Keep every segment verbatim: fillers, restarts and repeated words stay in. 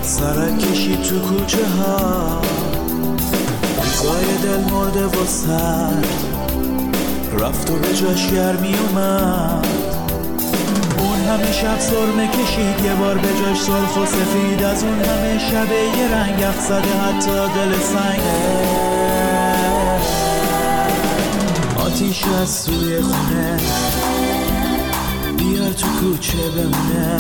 سرک کشید تو کوچه ها، روزای دل مرده و سرد رفت و به جاش گرمی اومد. اون همه شب سرمه کشید یه بار به جاش سرخ و سفید، از اون همه شب یه رنگ یخ زده حتی دل سنگه. آتیش از توی خونه بیار تو کوچه بمونه،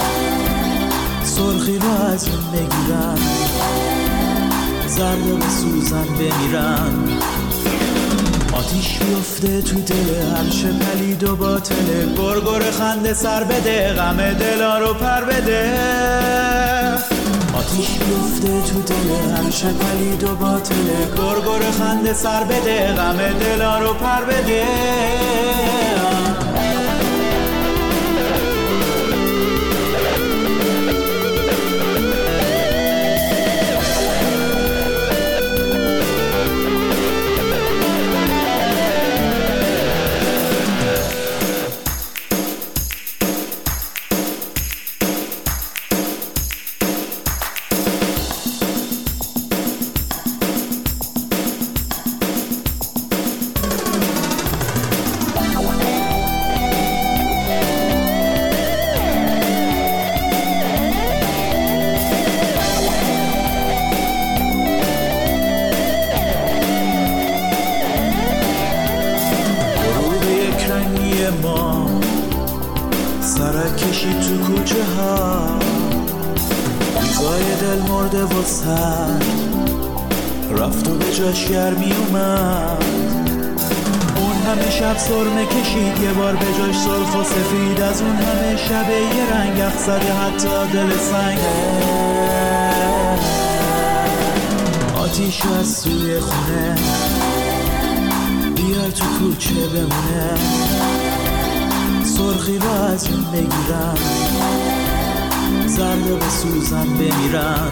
سرخی رو از اون بگیرن، زرد و بسوزن بمیرن. آتیش بیفته تو دل هرچه پلید و باطله، گرگر خنده سر بده، غم دلا رو پر بده. آتیش بیفته تو دل هرچه پلید و باطله، گرگر خنده سر بده، غم دلا رو پر بده. سرک کشید تو کوچه ها، روزای دل مرده و سرد رفت و به جاش گرمی اومد. اون همه شب سرمه کشید یه بار به جاش سرخ و سفید، از اون همه شب یه رنگ یخ زده حتی دل سنگه. آتیش از توی خونه بیار تو کوچه بمونه، سرخی رو از اون بگیرن، زرد و بسوزن بمیرن.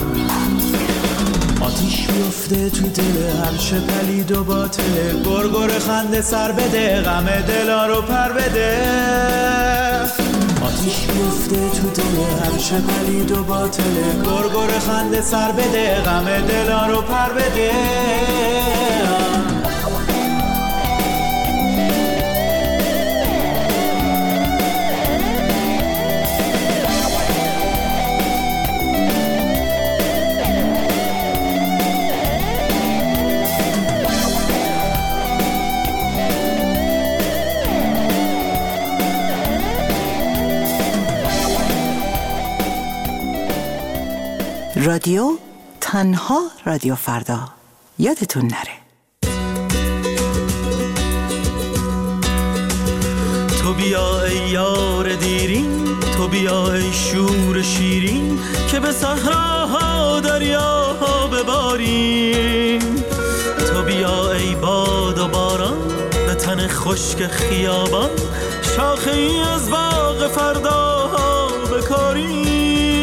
آتیش بیفته تو دل هرچه پلید و باطله، گرگر خنده سر بده، غم دلا رو پر بده. آتیش بیفته تو دل هرچه پلید و باطله، گرگر خنده سر بده، غم دلا رو پر بده. رادیو تنها رادیو فردا، یادتون نره. تو بیا ای یار دیرین، تو بیا ای شور شیرین، که به صحراها دریاها بباریم. تو بیا ای باد و باران، به تن خشک خیابان، شاخه ای از باغ فرداها بکاریم.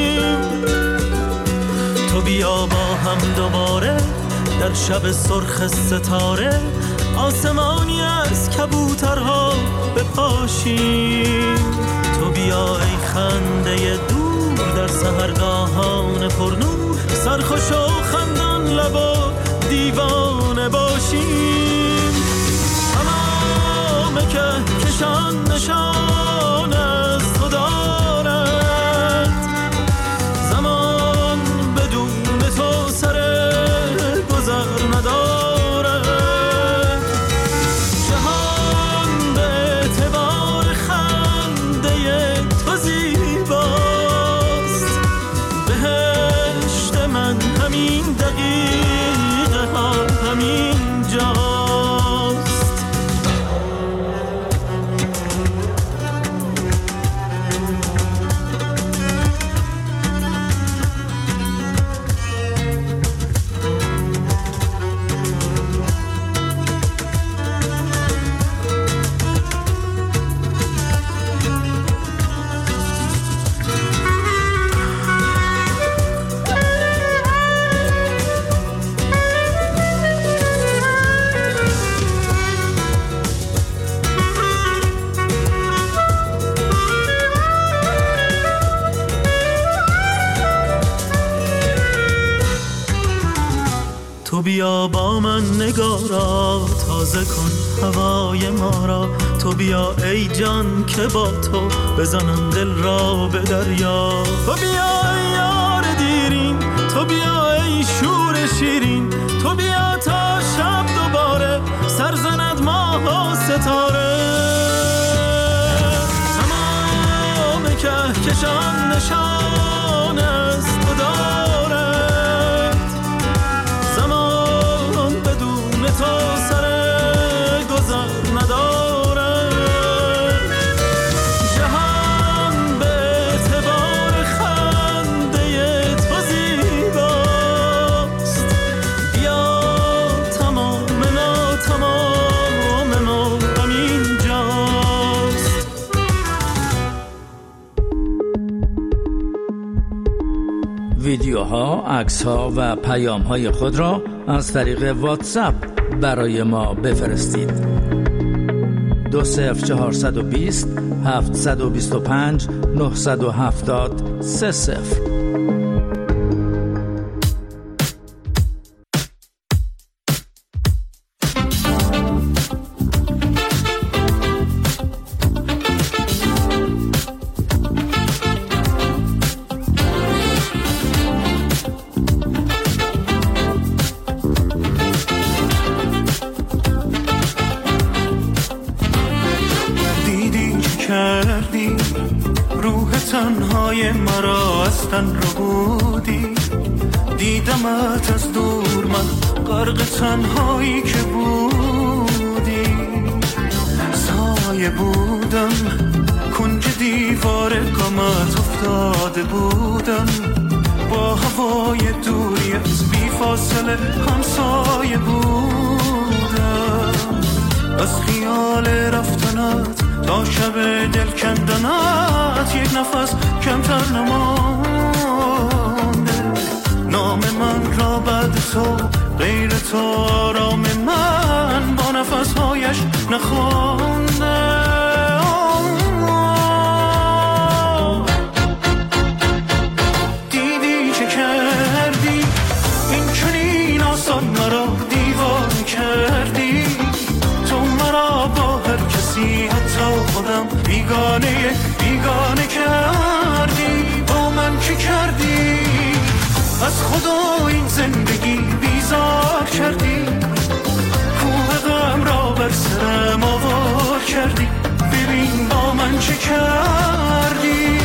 تو بیا با هم دوباره در شب سرخ ستاره، آسمانی از کبوترها بپاشیم. تو بیا ای خنده دور در سحرگاهان پرنور، سرخوش و خندان لب و دیوانه باشیم. تمام که کشان نشان از تو دارد، زمان بدون تو سر گذر ندارد. جهان به اعتبار خنده تو زیباست، تو بیا با من نگارا تازه کن هوای ما را. تو بیا ای جان که با تو بزنم دل را به دریا. تو بیا ای یار دیرین، تو بیا ای شور شیرین، تو بیا تا شب دوباره سر زند ماه و ستاره. تمام کهکشان نشان است تو دارد، زمان بدون تو سر گذر ندارد. جهان به اعتبار خنده تو زیباست. بیا تمام ناتمام ما همین جاست. ویدیوها، عکس‌ها و پیام‌های خود را از طریق واتساپ برای ما بفرستید. دو صفر چهارصد و بیست هفتصد و بیست و پنج نهصد و هفتاد سه صفر. کردی روح تنهای مرا از تن رو بودی. دیدمت از دور من غرق تنهایی که بودی. سایه بودم کنج دیوار غمت افتاده بودم. با هوای دوری از بی فاصله همسایه بودم. از خیال رفتنت تا شب دل کندنت یک نفس کمتر نمانده. نام من را بعد تو غیر تو آرام من با نفسهایش نخوانده. دیدی چه کردی این چنین آسان مرا دیوان کردی. تو مرا با هر کسی حتی خودم بیگانه بیگانه کردی. با من چی کردی؟ از خدا این زندگی بیزار کردی. کوه غم را بر سرم آوار کردی. ببین با من چی کردی.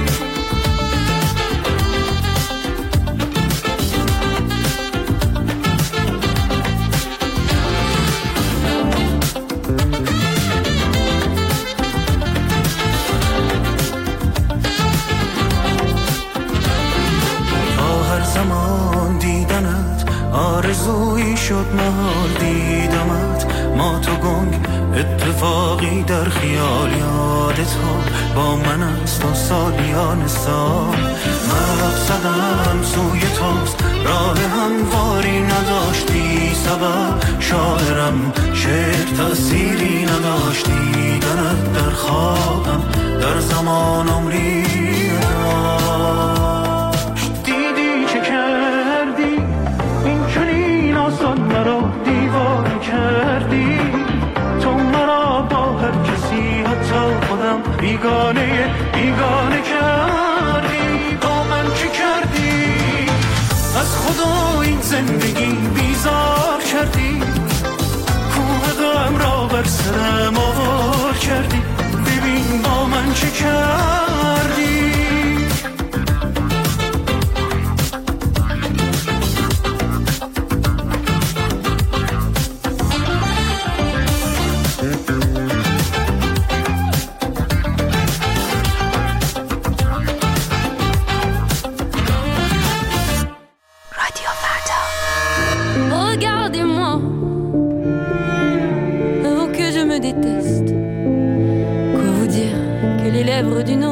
زمان دیدنت آرزویی شد محال دیدمت. ما تو گنگ اتفاقی در خیال یادت ها با من است و سالیان سال. من زدم سوی توست راه همواری نداشتی سبب. شاعرم شعر تأثیری نداشت. دیدنت در خوابم در زمان عمری نداشت. مرا دیوان کردی. تو مرا با هر کسی حتی خودم بیگانه بیگانه کردی. با من چی کردی؟ از خدا این زندگی بیزار کردی. کوه غم را بر سرم آوار کردی. ببین با من چی کردی. d'une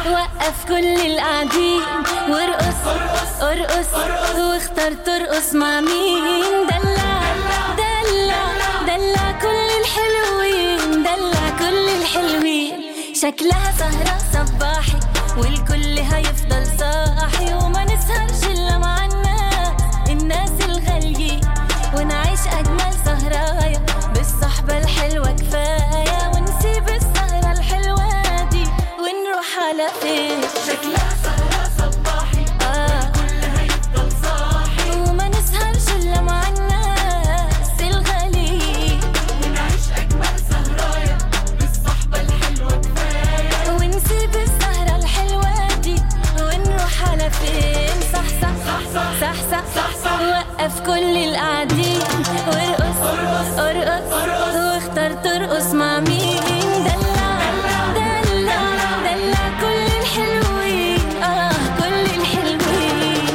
وقف كل القاعدين وارقص ارقص واختار ترقص مع مين. دلع دلع دلع كل الحلوين، دلع كل الحلوين. شكلها سهرة صباحي والكل هيفضل صاحي، وما نسهرش إلا مع الناس الناس الغاليين، ونعيش أجمل سهرايا بالصحبة الحلوة كفاية، ونسيب السهرة الحلوة دي ونروح على فين. شكلها سهرة صباحي آه. والكل هيفضل صاحي، وما نسهرش إلا مع الناس الغاليين، ونعيش أجمل سهرايا بالصحبة الحلوة كفاية، ونسيب السهرة الحلوة دي ونروح على فين. صح صح صح صح صح, صح, صح. وقف كل القاعدين وارقص ارقص واختار ترقص مع مين. دلع دلع دلع كل الحلوين اه كل الحلوين.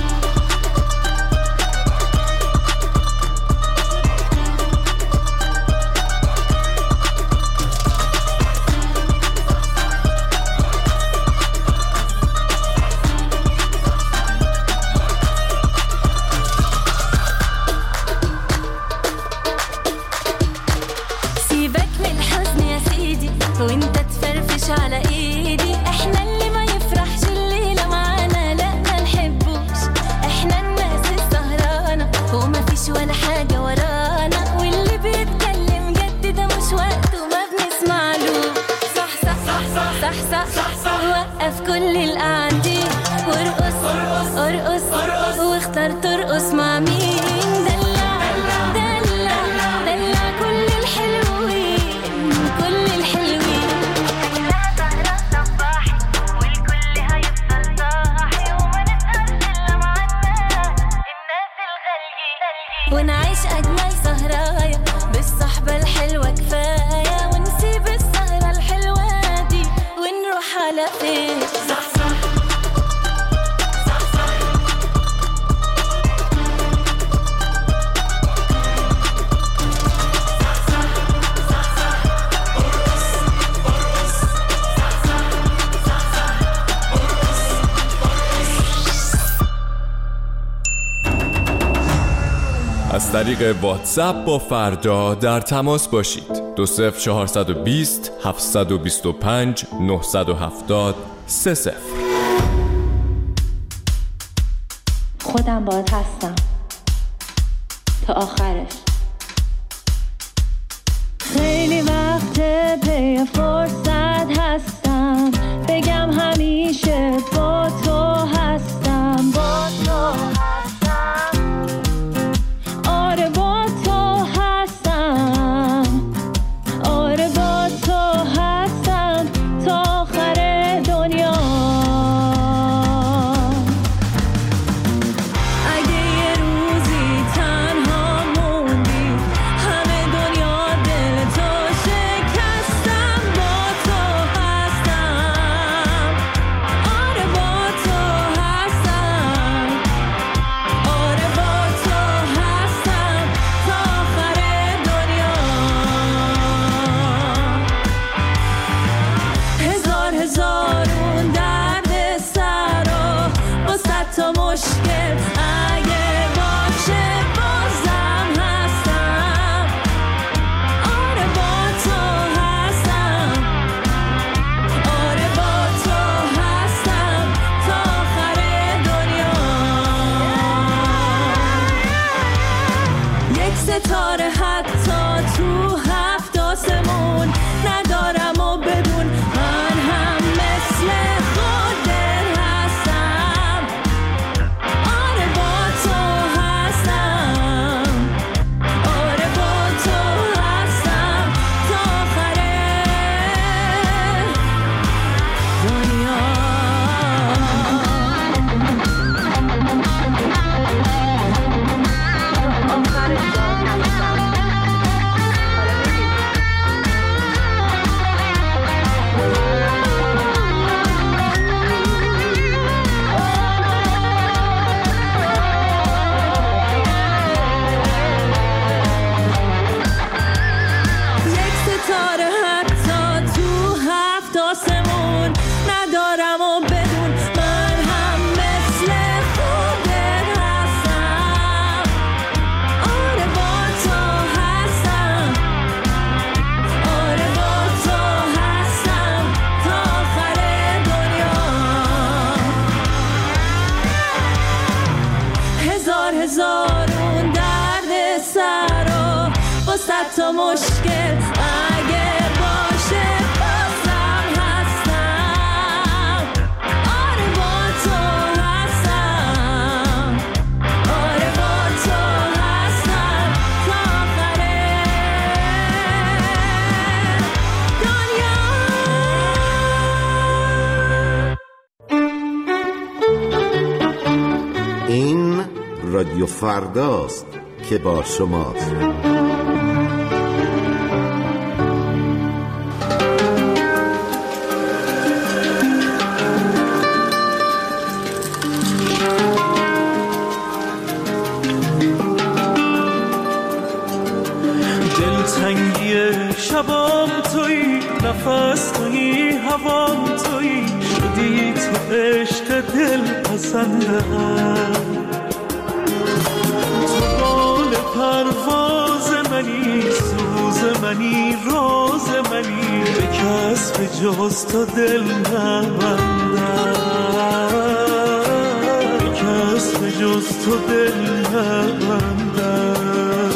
سيبك من الحزن يا سيدي وانت تفرفش على ايدي، احنا اللي ما يفرحش الليلة معانا لا ما نحبوش، احنا الناس السهرانة وما فيش ولا حاجة ورانا، واللي بيتكلم جد ده مش وقته ما بنسمعلوش. صح صح صح صح صح, صح, صح. وقف كل القاعدين وارقص ارقص واختار ترقص مع مين. دلع دلع دلع كل الحلوين كل الحلوين. شكلها سهرة صباحي والكل هيفضل صاحي، وما نسهرش إلا مع الناس الناس الغاليين، ونعيش أجمل سهرايا بالصحبة الحلوة كفاية، ونسيب السهرة الحلوة دي ونروح على فين. صح صح از طریق واتساپ با فردا در تماس باشید. دو صفر چهارصد و بیست هفتصد و بیست و پنج نهصد و هفتاد سه صفر. خودم باهات هستم تا آخرش. خیلی وقت پی فرصت هستم بگم همیشه با تو هستم، با تو هستم، آره با تو هستم، آره با تو هستم تا آخر دنیا. اگه یه روزی تنها موندی همه دنیا دل تو شکستم، با تو و مشکل اگه باشه بازم هستم. آره با تو هستم، آره با تو هستم تا آخر دنیا. این رادیو فرداست که با شماست. دلتنگی شبام تویی، نفس تویی، هوام تویی، شدی تو عشق دل پسندم. تو بال پرواز منی، سوز منی، راز منی، به کس به جز تو دل نبندم، به کس به جز تو دل نبندم.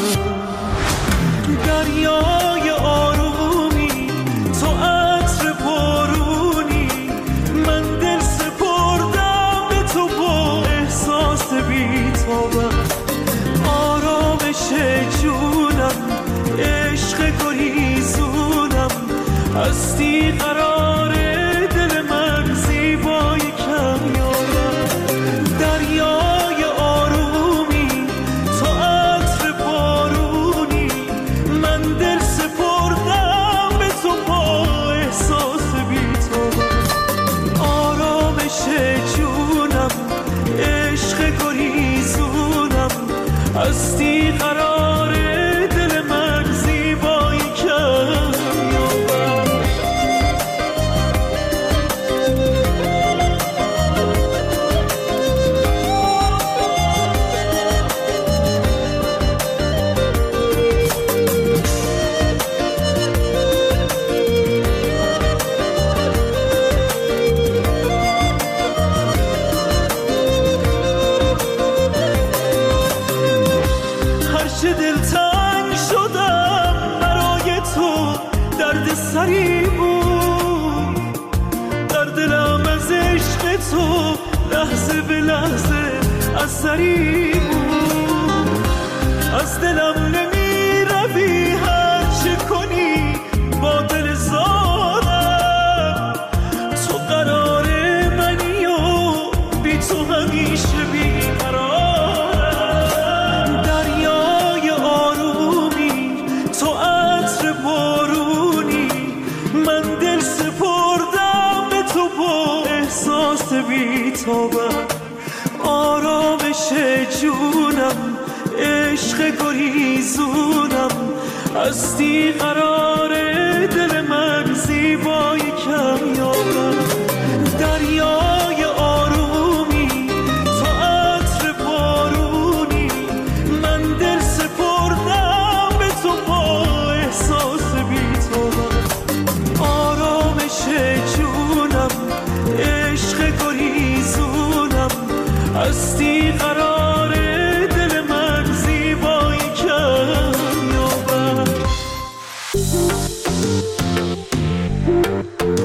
دریای آرومی، تو عطر بارونی، من دل سپردم به تو با احساس بی‌تابم. آرامش جونم، عشق گریزونم، هستی قرار دل من، زیبای کمیابم. دریای آرومی، تو عطر بارونی، من دل سپردم به تو با احساس بی‌تابم. آرامش جونم، عشق گریزونم، هستی قرار دل من، زیبایی کمیابم. هرچه دلتنگ شدم برای تو، درد سری بود در دلم، از عشق تو لحظه به لحظه اثری بود. از دلم نمی روی هرچه کنی با دل زارم. تو قرار منی و بی تو همیشه بیقرارم. دریای آرومی، تو عطر بارونی، من دل سپردم به تو با احساس بی‌تابم. آرامش جونم، عشق گریزونم، هستی قرار دل من، زیبای کمیابم. دریای آرومی، تو عطر بارونی، من دل سپردم به تو با احساس بی‌تابم. آرامش جونم، عشق گریزونم، هستی قرار دل من، زیبایی کمیابم.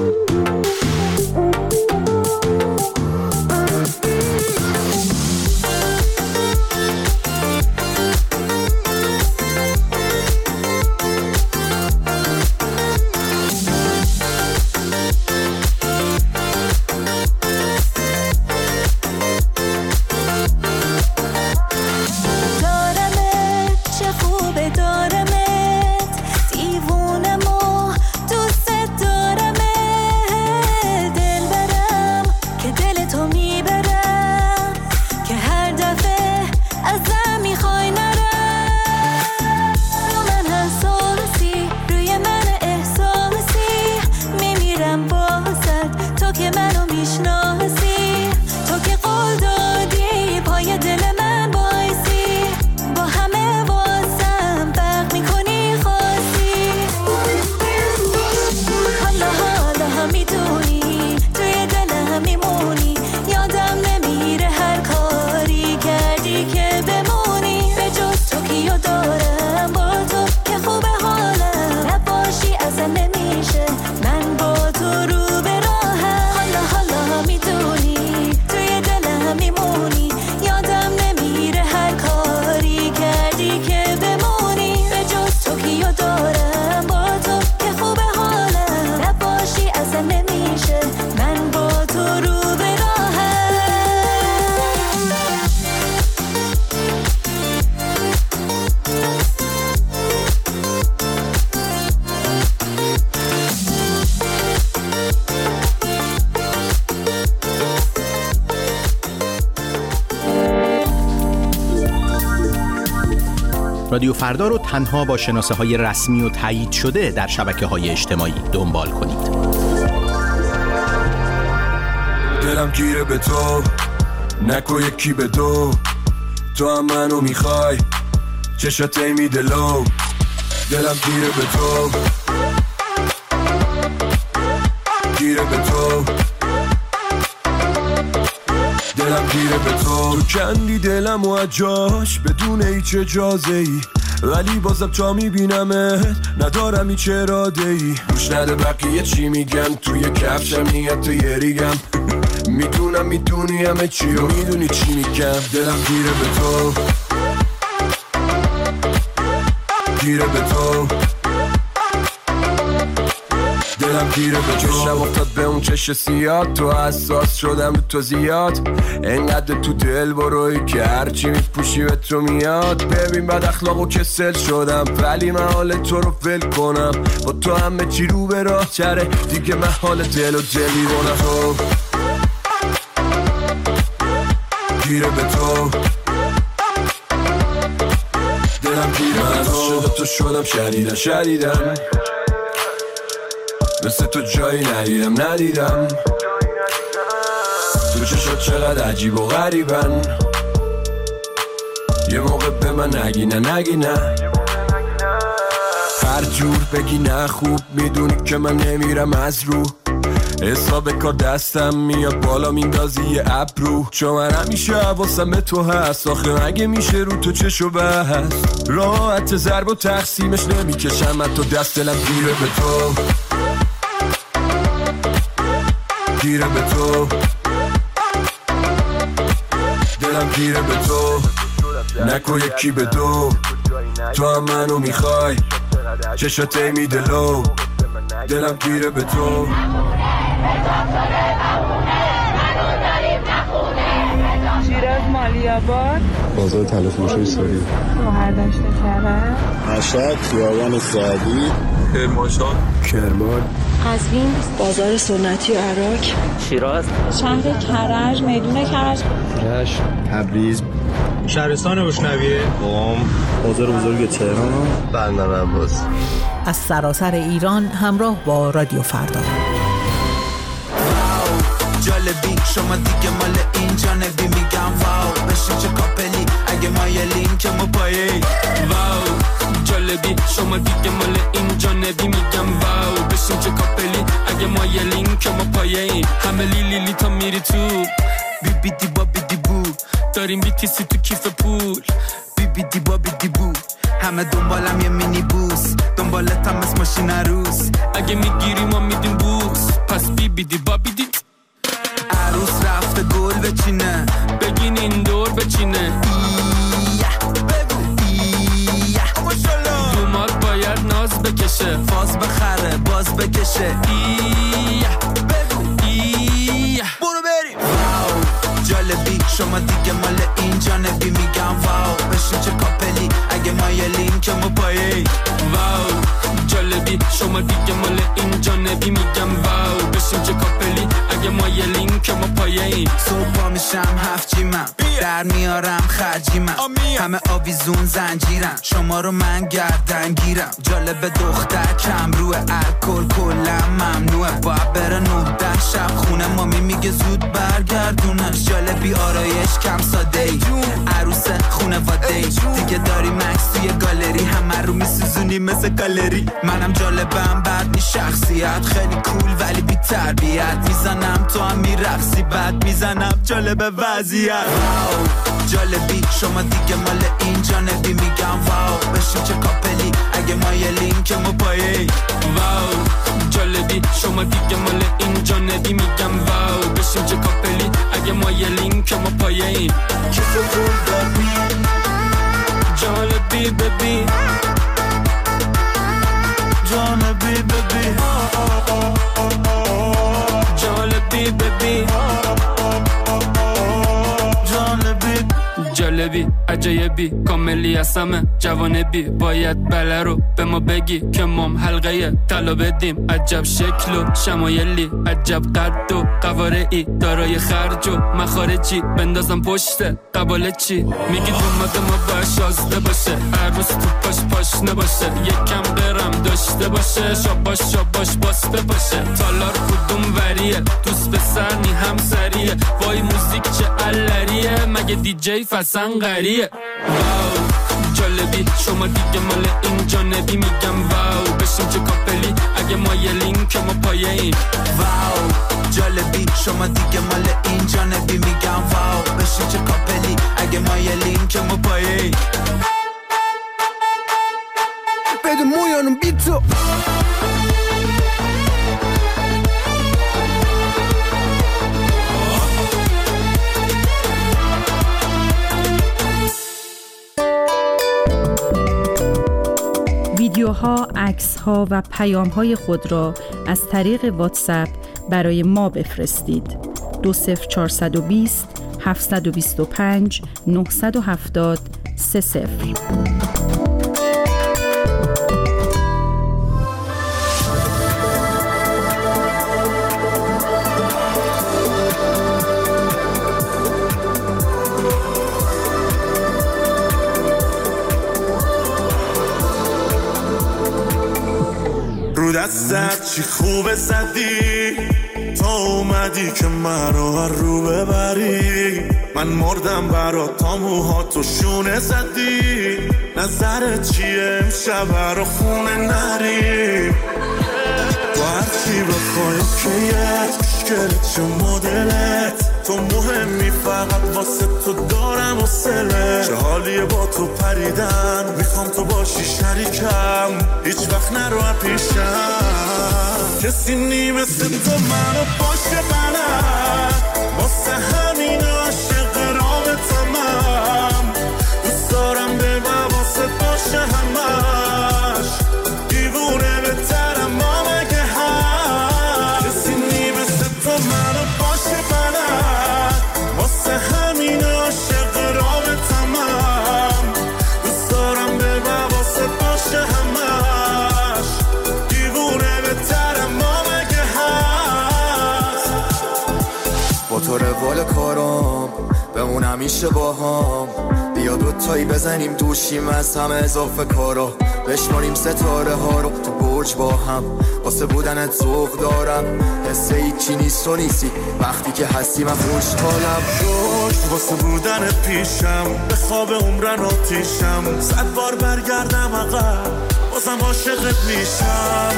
رادیو فردا رو تنها با شناسه های رسمی و تایید شده در شبکه های اجتماعی دنبال کنید. دلم گیره به تو، نکو یکی به دو، تو هم منو میخوای، چشات میده لو. دلم گیره به تو، گیره به تو، دلم گیره به تو. تو کندی دلم و اجاش بدون هیچ اجازه ای، ولی بازم تا میبینمت ندارم هیچ اراده ای. گوش نده بقیه چی میگن، توی کفشم نیت تو یه ریگم. میدونم میدونی همه چی و میدونی چی میگم. دلم گیره به تو، گیره به تو، دلم گیره به تو. چشم افتاد به اون چش سیاد، تو حساس شدم به تو زیاد. انقدر تو دل بروی که هرچی میپوشی به تو میاد. ببین بد اخلاق و کسل شدم، ولی من حال تو رو ول کنم. با تو همه چی رو به راه چره، دیگه من حال دل و دل میرونم. تو گیره به تو، دلم گیره به تو. شده تو شدم شدیدن شدیدن، مثل تو جایی ندیدم ندیدم. تو چشات چقدر عجیب و غریبن، یه موقع به من نگی نه نگی نه. هر جور بگی نه خوب میدونی که من نمیرم از رو. حساب کار دستم میاد بالا میندازی یه ابرو. چون من همیشه حواسم به تو هست، آخه مگه میشه رو تو چشو بست. راحت ضرب و تقسیمش نمیکشم من تو دست. دلم گیره به تو، گیره به تو، دلم گیره به تو. نکو یکی به دو، تو هم منو میخوای، چشات میده لو. دلم گیره به تو. شیراز مالیاباد، بازار تلفروشی ساری، شهرداشت کرد، مشهد خیابان سعدی، کرمانشاه، کرمان، قزوین، بازار سنتی و عراق، شیراز، شهر کرج، میدون کرج، رشت، تبریز، شهرستان بشنویه، قم، بازار بزرگ تهران، بندر عباس. از سراسر ایران همراه با رادیو فردا. جالبی شما دیگه مال این جانبی، میگم واو بشین چه کاپلی اگه ما یه لینک ما پایه. واو جالبی شما دیگه مال این جانبی، میگم واو بشین چه کاپلی اگه ما یه لینک ما پایه. همه لیلی لی تا میری تو، بی بی دی با بی دی بو، داریم بی تی سی تو کیف پول. بی بی دی با بی دی بو، همه دنبالم یه مینی بوس، دنبالتم از ماشین عروس. اگه میگیری ما میدیم بوس، پس بی بی دی با بی دی. عروس رفته گل بچینه، بگین این دور بچینه. ایه بگو ایه، دومات باید ناز بکشه، فاز بخره باز بکشه. ایه بگو ایه، برو بریم. واو جالبی شما دیگه مال این جانبی، میگم واو بشین چه کاپلی اگه ما یه لینک ما پایه. واو جالبی شما دیگه مال این جانبی، میگم واو بشین چه کاپلی اگه ما یه لینک ما پایه. صبح پا میشم هفت جیمم، در میارم خرجیمم، همه آویزون زنجیرم، شما رو من گردن گیرم. جالب دختر کم روه، الکل کلم ممنوعه، باید بره نه ده شب خونه، مامی میگه زود برگردونش. جالبی آرایش کم ساده ای، عروس خونواده ای، دیگه داری مکس توی گالری، همه رو میسوزونی مثل گالری. منم جالبم بعد می شخصیت، خیلی کول ولی بی تربیت، میزنم تو هم میرقصی بعد میزنم جالب وضعیت. جالبی شما دیگه مال این جانبی، میگم واو بشین چه کاپلی اگه ما یه لینک ما پایه. واو جالبی شما دیگه مال این جانبی، میگم واو بشین چه کاپلی اگه ما یه لینک ما پایه. کسو پول دادی جالبی ببین، جانبی ببین، جالبی ببین، جالبی جالبی جالبی عجایبی کاملی از همه جوانبی باید بله رو به ما بگی که مام حلقه طلا بدیم عجب شکل و شمایلی عجب قد و قوارعی دارای خرج و مخارجی بندازم پشت قباله چی میگی دومت ما باید شازده باشه عروس تو پاش پاش نباشه یکم برم داشته باشه شاباش شاباش باسته باشه تالار کدوم وریه دوست به سرنی هم سریه وای موزیک چه علریه مگه دی جی فسن غریه واو جالبی شما دیگه مال این جانبی میگم واو بشیم چه کاپلی اگه ما یه لینک ما پایه این واو جالبی شما دیگه مال این جانبی میگم واو بشیم چه کاپلی اگه ما یه لینک ما پایه این بده مویانم بی تو ویدیوها، عکس‌ها و پیام‌های خود را از طریق واتساپ برای ما بفرستید. دو صفر چهارصد و بیست هفتصد و بیست و پنج نهصد و هفتاد سه صفر. رو دستت چی خوبه زدی تا اومدی که من رو رو ببری من مردم برات تا موهاتو شونه زدی نظرت چیه امشب رو خونه نری با هرچی بخوای کیت مشکلت چه مدلت تو مهمی فقط واسه تو دارم و سله چه حالیه با تو پریدن میخوام تو باشی شریکم هیچ وقت نرو پیشم کسی نیمست تو منو باشه بلد واسه همین عاشق رابطم دوست دارم به واسه باشه همش دیوونه بهترم ما مگه هم کسی نیمست تو منو باشه بلد واسه همین عاشق رابطم دوست دارم به واسه باشه همش دیوونه بهترم ما مگه هست با تو روال کارام بمون همیشه با هم بیا دوتایی بزنیم دوشیم از همه اضافه کارا بشماریم ستاره ها رو تو برج با هم واسه بودنت ذوق دارم حسه هیچی نیست و نیستی وقتی که هستی من خوشحالم شد واسه بودن پیشم به خواب عمرن آتیشم صد بار برگردم عقب بازم عاشقت میشم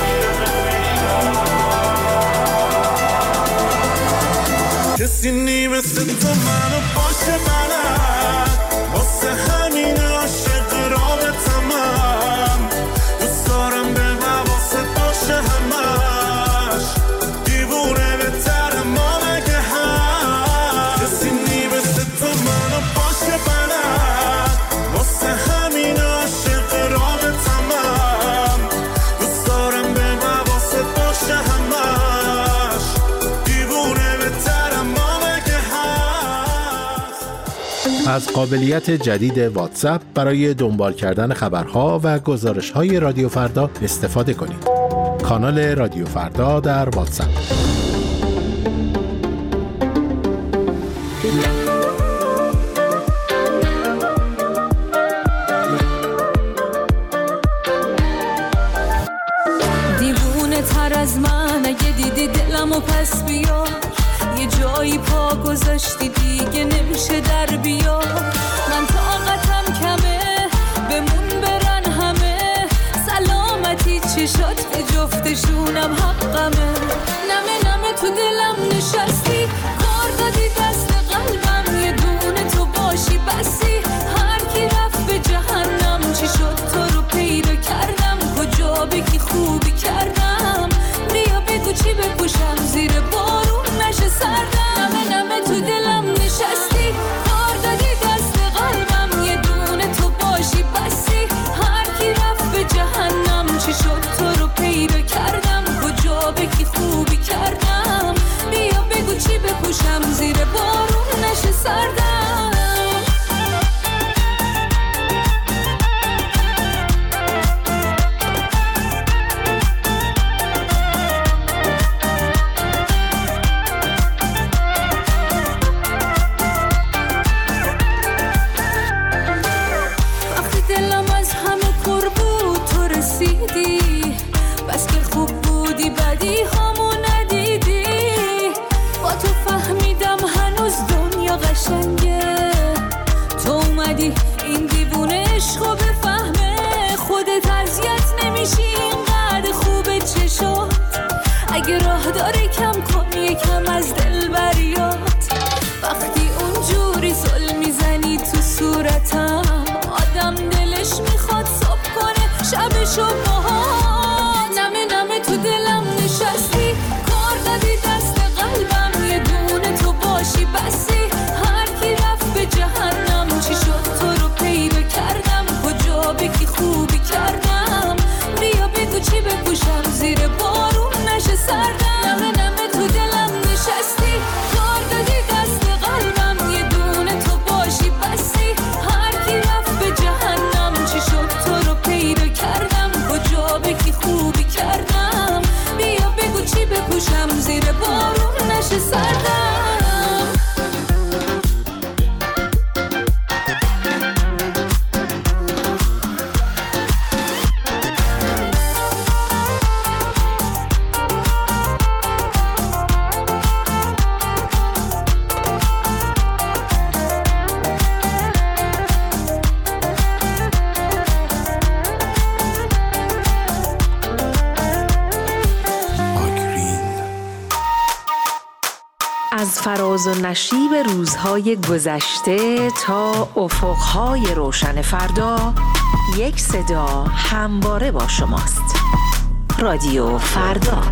کسی نیمست تو منو باشه بلد واسه همین عاشق رابطم دوست دارم به واسه باشه همش دیوونه بهترم ما مگه هم کسی نیمست تو منو باشه بلد واسه همین عاشق رابطم دوست دارم به واسه باشه همش دیوونه بهترم ما مگه هست. از قابلیت جدید واتساپ برای دنبال کردن خبرها و گزارش‌های رادیو فردا استفاده کنید. کانال رادیو فردا در واتساپ. دیوونه تر از من اگه دیدی دلمو پس بیا یه جایی پا گذاشتی دیگه نمیشه در بیا من طاقتم کمه بمون برن همه سلامتی چشات به جفتشونم حقمه نمه نمه تو دلم نشستی کار دادی دست قلبم یه دونه تو باشی بسی هر کی رفت به جهنم چی شد تو رو پیدا کردم کجا بگی خوبی کردم بیا بگو چی بپوشم زیر بارون نشه سردم نمه نمه تو دلم نشستی کار دادی دست قلبم یه دونه تو باشی بسی هر کی رفت به جهنم چی شد تو رو پیدا کردم کجا بگی خوبی کردم بیا بگو چی بپوشم زیر بارون نشه سردم قشنگه، تو اومدی این دیوونه عشقو بفهمه، خودت اذیت نمیشی اینقدر خوبه چشات، اگه راه داره کم کن یکم از دل بریات، وقتی اونجوری زل میزنی تو صورتم آدم دلش میخواد صبح کنه شبشو باهات، نمه نمه تو دلم نشستی، کار دادی دست قلبم، یه دونه تو باشی بسی، هر کی رفت به جهنم، چی شد تو رو پیدا کردم، کجا بکی خوبی کردم، بیا بگو چی بپوشم زیر بارون نشه سردم، نمه نمه تو دلم نشستی، کار دادی دست قلبم، یه دونه تو باشی بسی، هر کی رفت به جهنم، چی شد تو رو پیدا کردم، کجا بکی خوبی کردم، بیا بگو چی بپوشم زیر بارون نشه سردم. از فراز و نشیب روزهای گذشته تا افقهای روشن فردا، یک صدا همواره با شماست. رادیو فردا.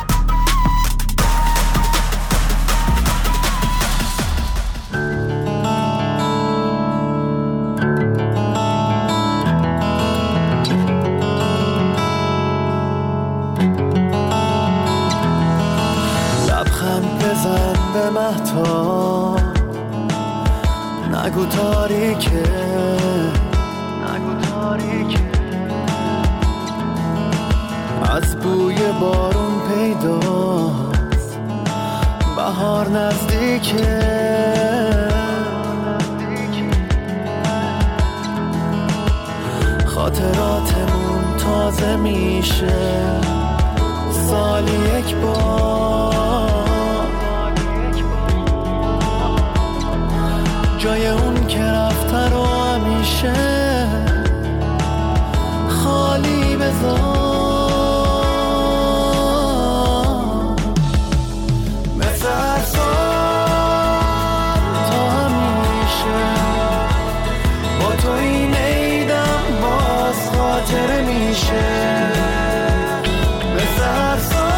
به مهتاب نگو تاریکه، نگو تاریکه، از بوی بارون پیداست بهار نزدیکه، خاطراتمون تازه میشه سالی یک بار، جای اون که رفته رو همیشه خالی بذار، مثل هر سال تا همیشه با تو این عیدم باز خاطره میشه، مثل هر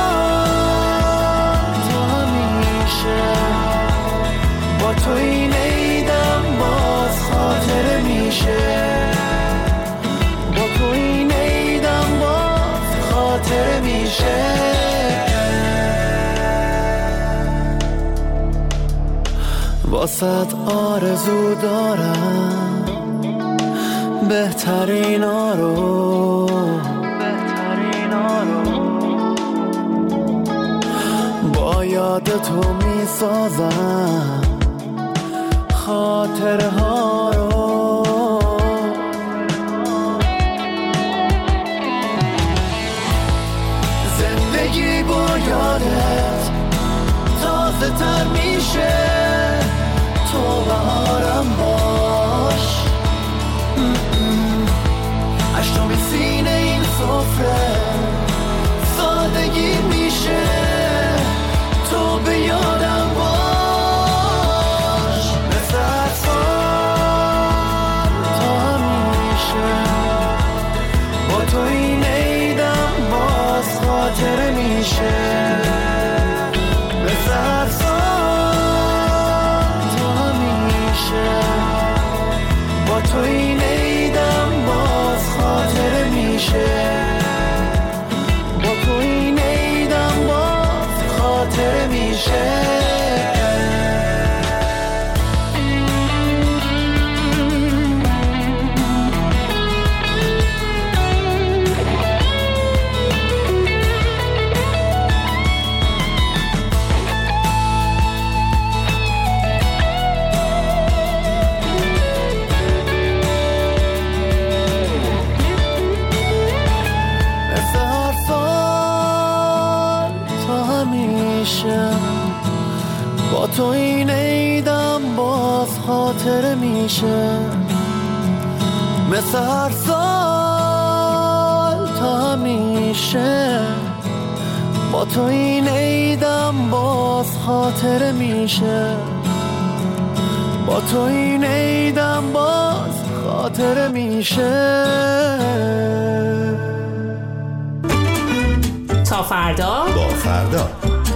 سال تا همیشه با تو این باز خاطره میشه، با تو این عیدم باز خاطره میشه، واسط آرزو دارم بهترین آرو، بهترین آرو، با یاد تو میسازم خاطره ها رو، زندگی با یادت تازه تر میشه، تو بهارم باش، اشتم سینه این سفره سادگی میشه، تو به یادم باش، مثل هر سال تو این عیدم باز خاطره میشه مثل هر سال تا همیشه با تو این عیدم باز خاطره میشه با تو این عیدم باز خاطره میشه تا فردا با فردا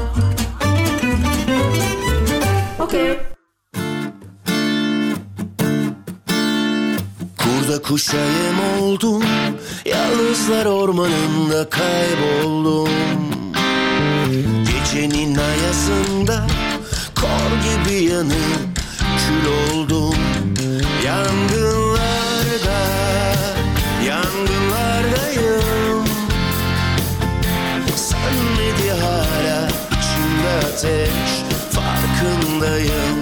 اوکی Kurda kuş ayım oldum, yalnızlar ormanında kayboldum. Gecenin ayazında kor gibi yanıp kül oldum. Yangınlarda, yangınlardayım. Sönmedi hala içimde ateş, farkındayım.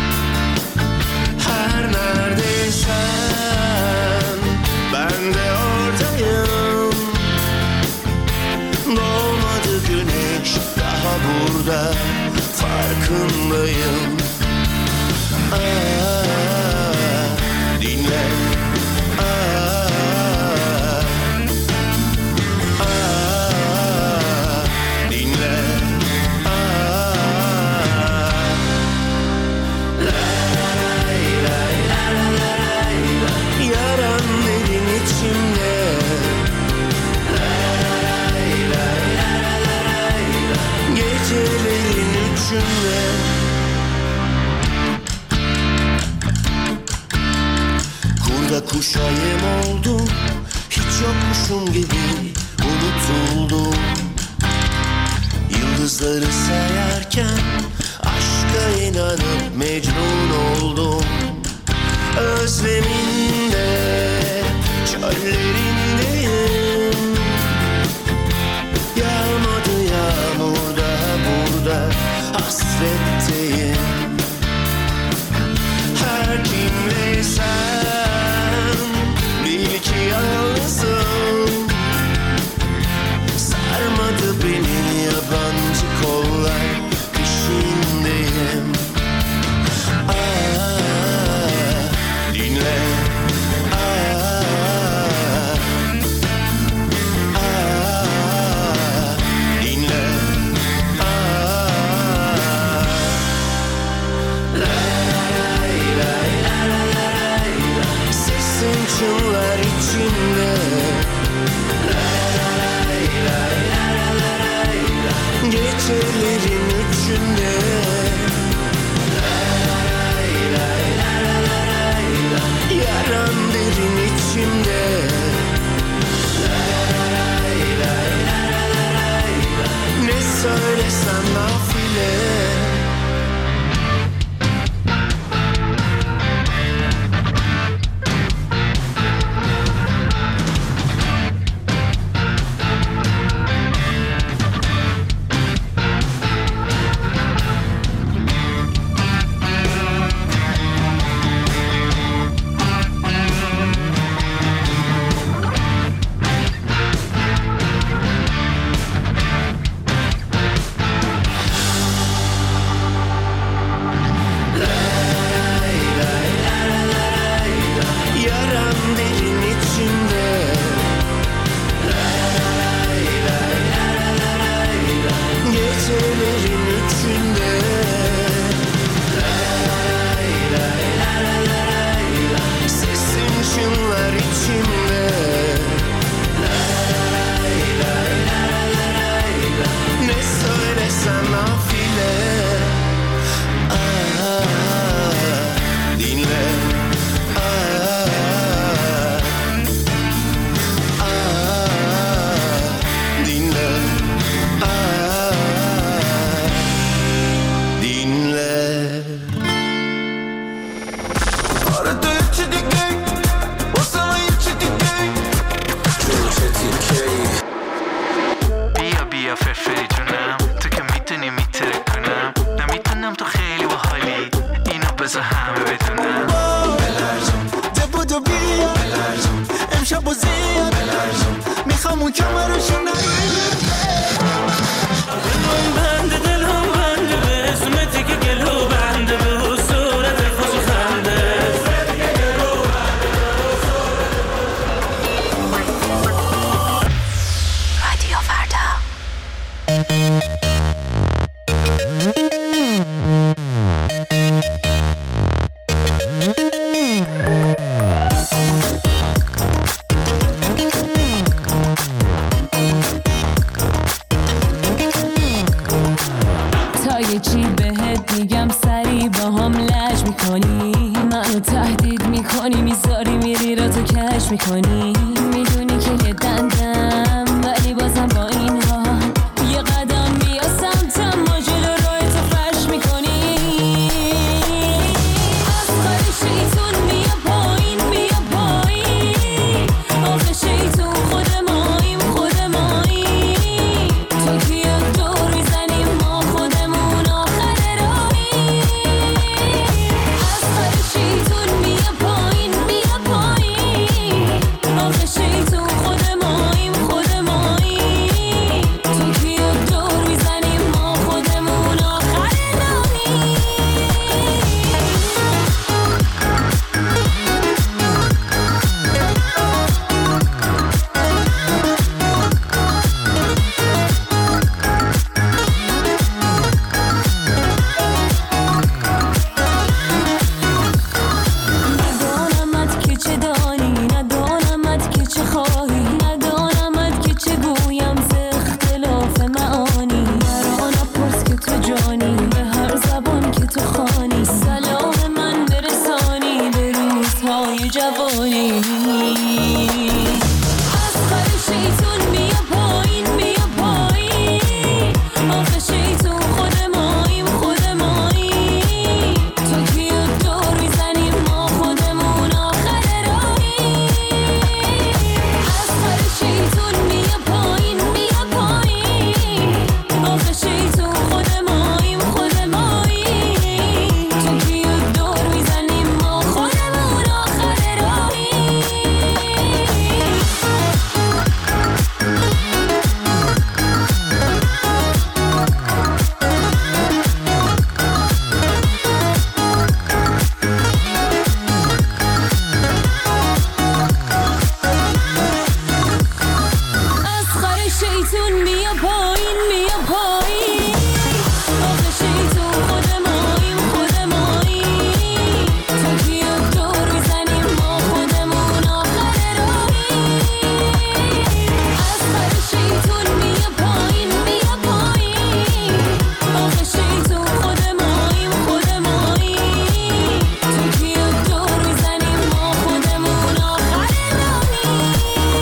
Her neredeysen ben de oradayım. Doğmadı güneş daha burada, farkındayım. Aa, dinle. Aa, aa, dinle. Aa, la lay lay la la lay la. Yaran derin içimde. La lay lay la la lay la. Gecelerin üçünde. Kurda kuş ayım oldum, hiç yokmuşum gibi unutuldum. Yıldızları sayarken aşka inanıp mecnun oldum. Özleminde, çöllerindeyim. Yağmadı yağmur daha burada, hasretteyim. Her kimleysen bil ki yalnızım. Sarmadı beni yabancı kollar, peşindeyim. Aa, dinle. Aa, aa, dinle. Aa, la lay lay la la lay la. Sesin çınlar içimde. La lay lay la la lay la. Gecelerin üçünde. La lay lay la la lay la. Yaran derin içimde. La lay lay la la lay la. Ne söylesem nafile. Yaran derin içimde. La lay lay la la lay la. Gecelerin üçünde. La lay lay la la lay la. Sesin çınlar içimde. La lay lay la la lay la. Ne söylesem nafile. Aa, dinle. Aa, aa, dinle. Aa, dinle. آره تو چی دیگه واسه من چی دیگه جون چه دیگه بیا بیا فرفری جونم تو که میتونی میتره کنم نمیتونم تو خیلی باحالی اینو بذار همه بدونم بلرزون بودو بیا بلرزون امشب و زیاد بلرزون میخوام اون کمرشو نگیر دلم بنده دلم بنده به اسمتی که گلو فرش میکنی، میدونی که یه دندم ولی بازم با این حال یه قدم بیا سمتم، ما جلو راه تو فرش میکنی. از خال شیطون بیا پایین بیا پایین، آخه شیطون خود ماییم خود ماییم، تو که یک دور میزنیم ما خودمون آخر راهیم. از خال شیطون بیا پایین بیا پایین، آخه شیطون خود ماییم خود ماییم، تو که یک دور میزنیم ما خودمون آخر راهیم. ندانمت که چه دانی، ندانمت که چه خواهی، ندانمت که چه گویم ز اختلاف معانی. مرا نپرس که تو جانی، به هر زبان که تو خوانی، سلام من برسانی به روزهای جوانی. از خال شیطون بیا پایین بیا پایین، آخه شیطون خود ماییم خود ماییم، تو که یک دور میزنیم ما خودمون آخر راهیم. از خال شیطون بیا پایین بیا پایین، آخه شیطون خود ماییم خود ماییم، تو که یک دور میزنیم ما خودمون آخر راهیم. از خال شیطون بیا پایین بیا پایین، آخه شیطون خود ماییم خود ماییم، تو که یک دور میزنیم ما خودمون آخر راهیم. از خال شیطون بیا پایین بیا پایین، آخه شیطون خود ماییم خود ماییم، تو که یک دور میزنیم ما خودمون آخر راهیم.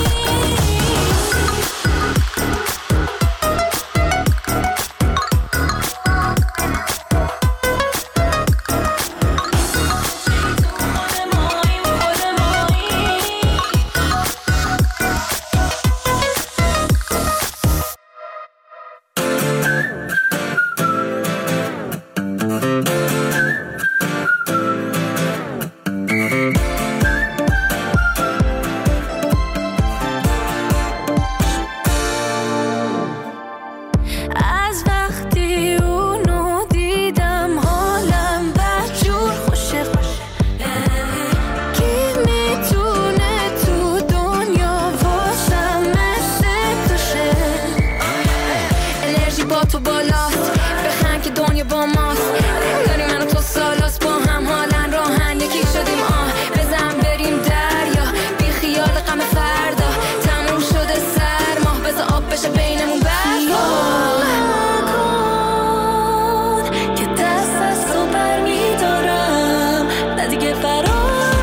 از وقتی اونو دیدم حالم بدجور خوشه خوشه، کی میتونه تو دنیا واسم مثل تو شه. انرژی با تو بالاست، بخند که دنیا با ماست، داری منو تو سالاست با هم حالن راهن یکی شدیم آه. بزن بریم دریا بی خیال غم فردا، تموم شده سرما بذار آب بشه بینمون برفا. که دست از تو بر میدارم نه دیگه فرار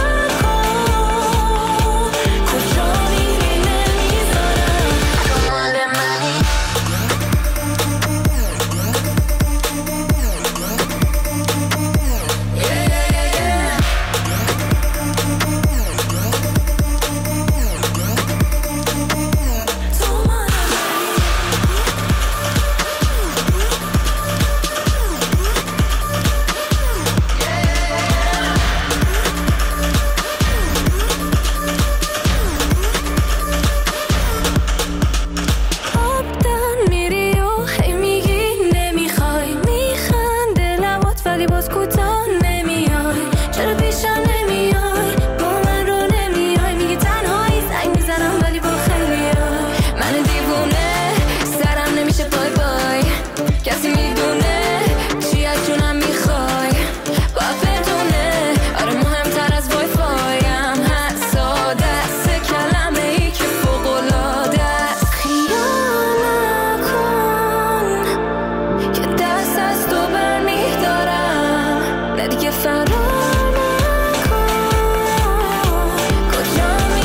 نکن، کجا میری نمیذارم تو مال منی. فرار نکن، کجا می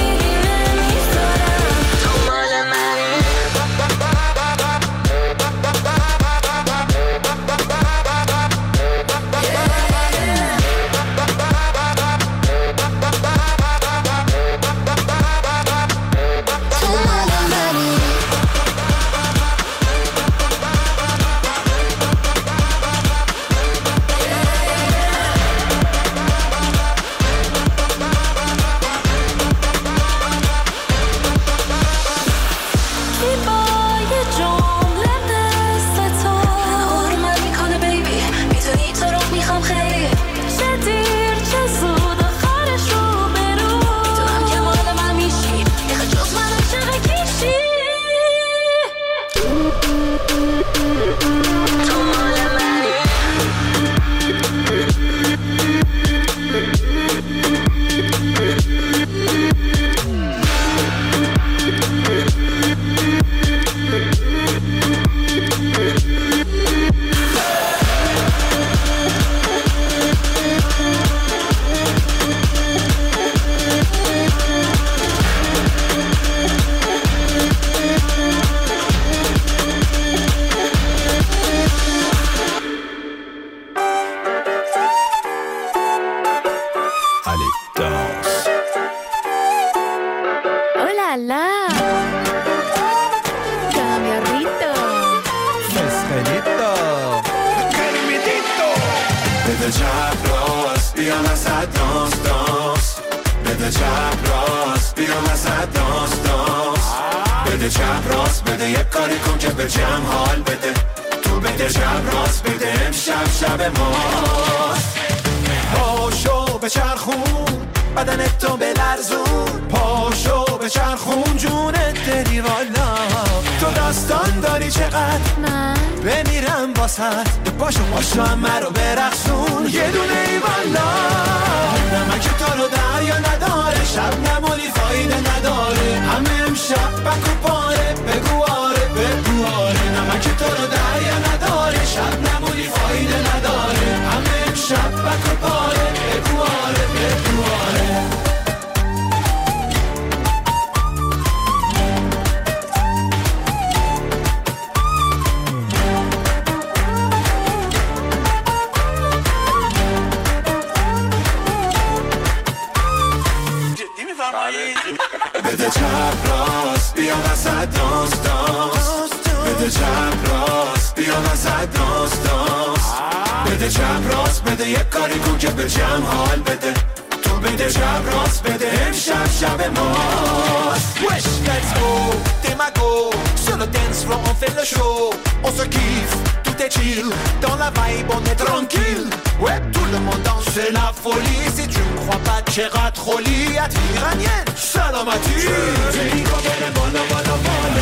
بده چپ راست بیا وسط دانس دانس بده چپ راست بیا وسط دانس دانس بده چپ راست بده یک کاری کن که به جمع حال بده تو بده چپ راست بده امشب شب ماست. Wesh let's go Démago sur le dance floor on fait le show on se kiffe tout est chill dans la vibe on est tranquille ouais tout le monde danse c'est la folie si tu ne crois pas Cherat Roli iranienne salamati Rico bene bala bala bala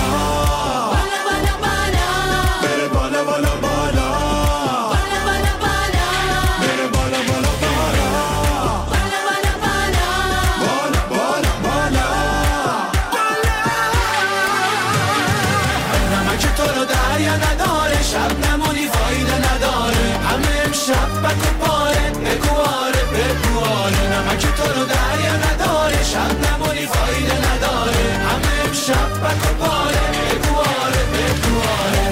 bala bala bala bene bala bala bala bala bala bala bene bala bala bala bala bala bala bala bala bala نمک تو رو دریا نداره شب نمونی فایده نداره همه امشب بک و پاره بگواره بگواره نمک تو رو دریا نداره شب نمونی فایده نداره همه امشب بک و پاره بگواره بگواره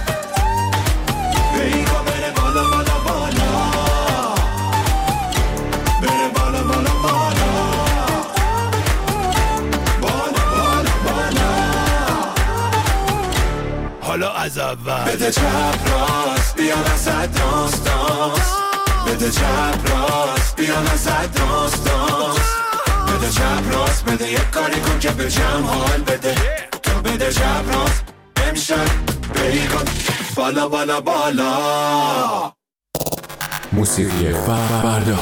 بیگا بره بالا بالا بالا بره بالا بالا بالا بالا بالا بالا حالا از اول بده چپ راست بیا وسط دانس دانس بده چپ راست بیا وسط دانس دانس بده چپ راست بده یک کاری کن که به جمع حال بده تو بده چپ راست امشب بری کن بالا بالا بالا موسیقی فردا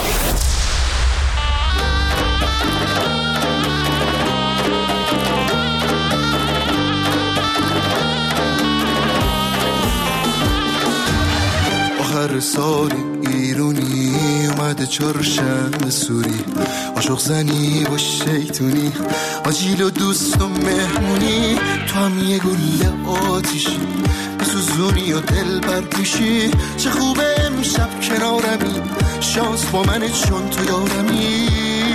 هر سال ایرونی اومده چهارشنبه سوری عاشق زنی با شیطونی آجیل و دوست و مهمونی تو هم یه گله آتیشی بسوزونی و دل برپیشی چه خوبه امشب کنارمی شانس با منه چون تو یارمی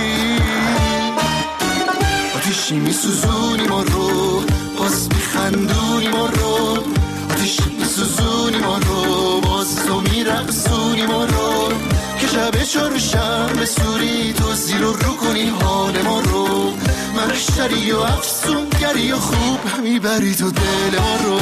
آتیشی میسوزونی ما رو باز میخندونی ما رو آتیشی میسوزونی ما رو باز تو میرقصونی ما رو که شب چهارشنبه سوری تو زیر و رو کنی حال ما رو محشری و افسونگری و خوب میبری تو دل ما رو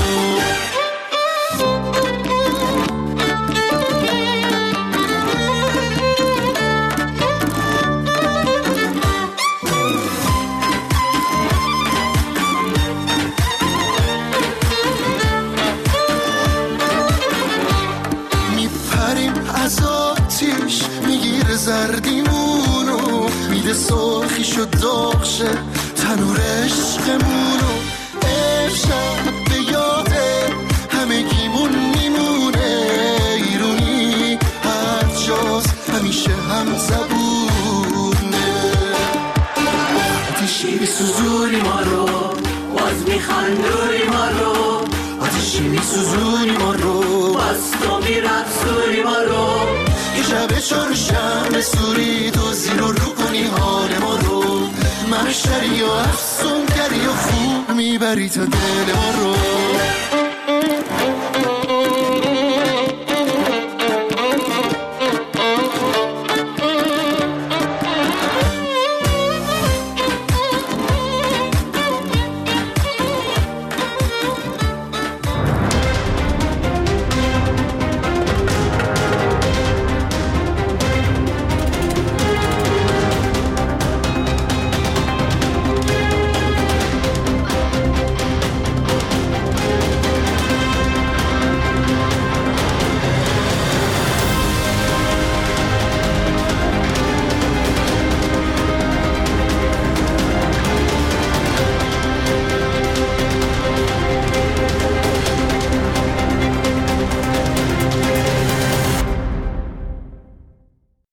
زردیمونو میده سرخیش و داغشه تنور عشقمونو امشب به یاده همه گیمون میمونه ایرونی هر جاست همیشه هم زبونه. آتیشی میسوزونی ما رو، باز میخندونی ما رو، آتیشی میسوزونی ما رو، باز تو میرقصونی ما رو. یه شب چار شب سوری تو زیر و رو کنی حال ما رو، محشری و افسون کردی و خوب میبری تا دل ما رو.